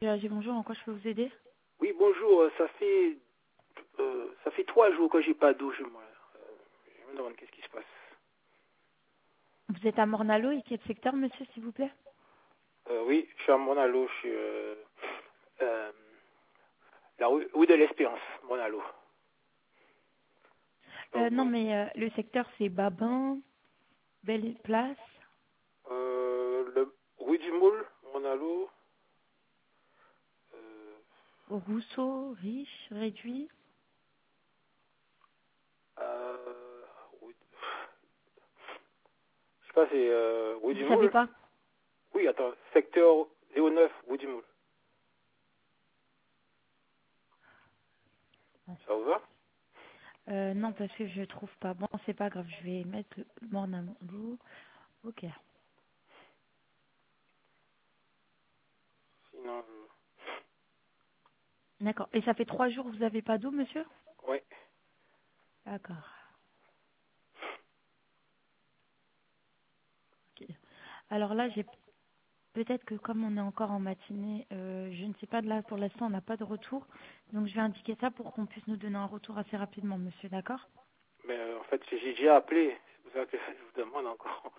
GAG, bonjour, en quoi je peux vous aider? Oui, bonjour. Ça fait 3 jours que j'ai pas d'eau chez moi. Je me demande qu'est-ce qui se passe. Vous êtes à Mornalo et quel secteur, monsieur, s'il vous plaît? Oui, je suis à Monalo, je suis la rue de l'Espérance, Monalo. Non, mais le secteur, c'est Babin, Belle Place, Le rue du Moule, Monalo. Rousseau, Riche, Réduit. Rue- Je sais pas, c'est rue du Vous savez Moule. pas? Oui, attends, secteur 09, rue du Moule. Ça vous va? Non, parce que je trouve pas. Bon, c'est pas grave, je vais mettre Mornalo. Ok. Sinon, D'accord. Et ça fait 3 jours que vous n'avez pas d'eau, monsieur? ouais. D'accord. Ok. Alors là, j'ai peut-être que comme on est encore en matinée, je ne sais pas, de là pour l'instant on n'a pas de retour. Donc je vais indiquer ça pour qu'on puisse nous donner un retour assez rapidement, monsieur, d'accord? Mais en fait, j'ai déjà appelé. C'est pour ça que je vous demande encore.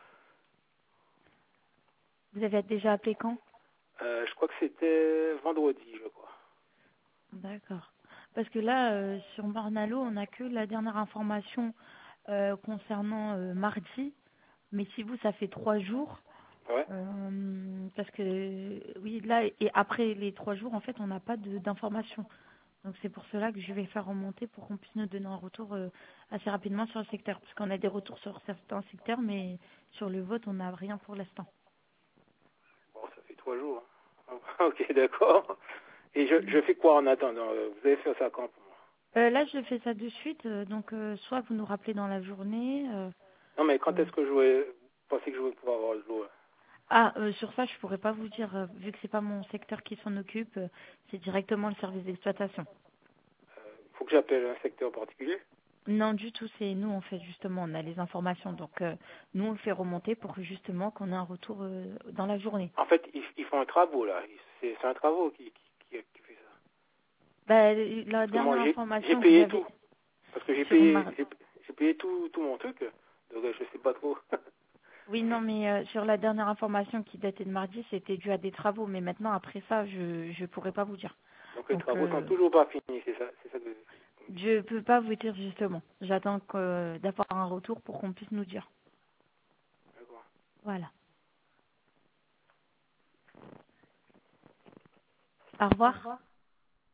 Vous avez déjà appelé quand? Je crois que c'était vendredi, je crois. D'accord. Parce que là, sur Mornalo, on n'a que la dernière information concernant mardi. Mais si vous, ça fait 3 jours, Ouais. parce que oui, là, et après les 3 jours, en fait, on n'a pas d'informations. Donc c'est pour cela que je vais faire remonter pour qu'on puisse nous donner un retour assez rapidement sur le secteur. Parce qu'on a des retours sur certains secteurs, mais sur le vote, on n'a rien pour l'instant. Bon, ça fait 3 jours. Hein. Ok, d'accord. Et je fais quoi en attendant? Vous allez faire ça quand pour moi? Là, je fais ça de suite. Donc soit vous nous rappelez dans la journée. Non, mais quand euh, est-ce que je vais penser que je vais pouvoir avoir de l'eau? sur ça, je pourrais pas vous dire, vu que c'est pas mon secteur qui s'en occupe, c'est directement le service d'exploitation. Faut que j'appelle un secteur particulier? Non, du tout, c'est nous, en fait, justement, on a les informations. Donc, nous, on le fait remonter pour que, justement, qu'on ait un retour dans la journée. En fait, ils font un travaux, là. C'est un travaux qui fait ça. Bah, la Parce que moi, dernière j'ai information que vous payé avez tout. Parce que j'ai sur payé, j'ai payé tout mon truc. Donc, je sais pas trop. Oui, non, mais sur la dernière information qui datait de mardi, c'était dû à des travaux. Mais maintenant, après ça, je pourrais pas vous dire. Donc, les Donc, travaux sont toujours pas finis, c'est ça que vous me dites. je peux pas vous dire justement. J'attends d'avoir un retour pour qu'on puisse nous dire. D'accord. Voilà. Au revoir.